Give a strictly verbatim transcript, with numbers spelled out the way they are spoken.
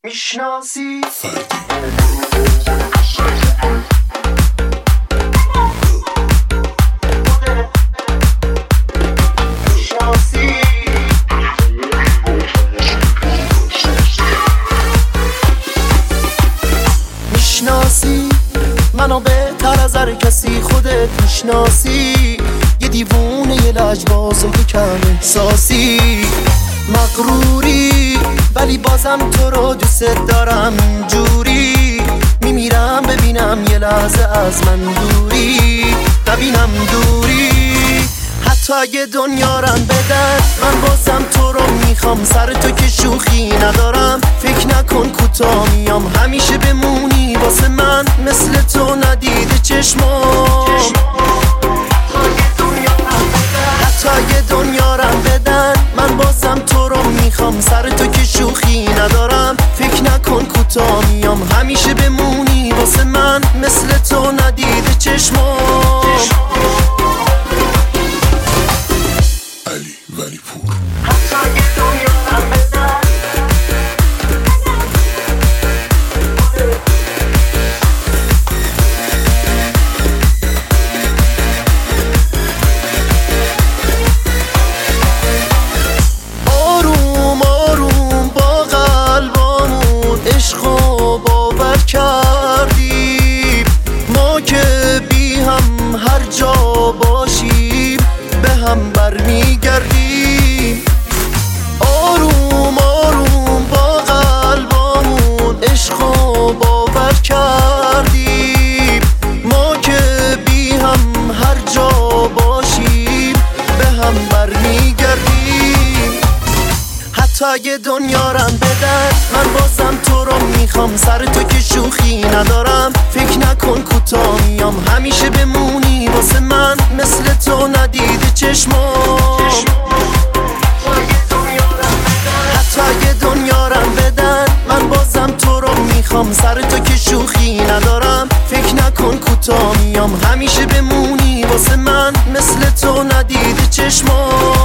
میشناسی میشناسی منو بهتر از هر کسی خودت میشناسی، یه دیوونه یه لجباز و یه کم احساسی، مغروری ولی بازم تو رو دوست دارم، اینجوری میمیرم ببینم یه لحظه از من دوری، ببینم دوری. حتی اگه دنیا رم بدن من بازم تو رو میخوام، سر تو که شوخی ندارم، فکر نکن کوتاه میام، همیشه بمونی واسه من مثل تو ندیده چشمام. حتی اگه دنیا رم بدن من بازم تو رو میخوام، سر تو که شوخی ندارم، فکر نکن کوتاه میام، همیشه بمونی واسه من مثل تو ندیده چشمام. علی ولی پور. حتی اگه دنیا رم بدن آروم آروم با قلبامون عشقو باور کردیم، ما که بی هم هر جا باشیم به هم برمیگردیم. آروم آروم با قلبامون عشقو باور کردیم، ما که بی هم هر جا باشیم به هم برمیگردیم. حتی اگه دنیا رم بدن من بازم تو رو میخوام، سر تو که شوخی ندارم، فکر نکن کوتاه میام، همیشه بمونی واسه من مثل تو ندیده چشمام. حتی اگه دنیا رم بدن من بازم تو رو میخوام، سر تو که شوخی ندارم، فکر نکن کوتاه میام، همیشه بمونی واسه من مثل تو ندیده چشمام.